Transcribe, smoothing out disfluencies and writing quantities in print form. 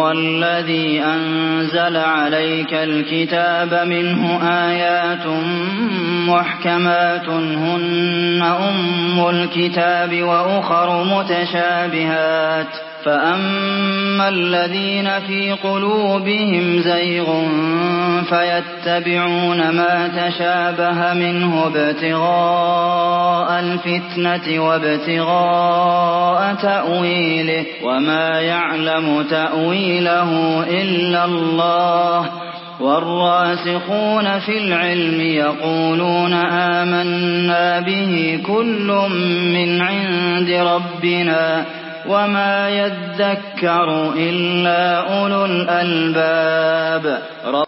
هُوَ الَّذِي أَنزَلَ عَلَيْكَ الْكِتَابَ مِنْهُ آيَاتٌ مُّحْكَمَاتٌ هُنَّ أُمُّ الْكِتَابِ وَأُخَرُ مُتَشَابِهَاتٌ ۖ فَأَمَّا الَّذِينَ فِي قُلُوبِهِمْ زَيْغٌ فَيَتَّبِعُونَ مَا تَشَابَهَ مِنْهُ ابْتِغَاءَ الْفِتْنَةِ وَابْتِغَاءَ تَأْوِيلِهِ ۗ وَمَا يَعْلَمُ تَأْوِيلَهُ إِلَّا اللَّهُ ۗ وَالرَّاسِخُونَ فِي الْعِلْمِ يَقُولُونَ آمَنَّا بِهِ كُلٌّ مِّنْ عِندِ رَبِّنَا ۗ وَمَا يَذَّكَّرُ إِلَّا أُولُو الْأَلْبَابِ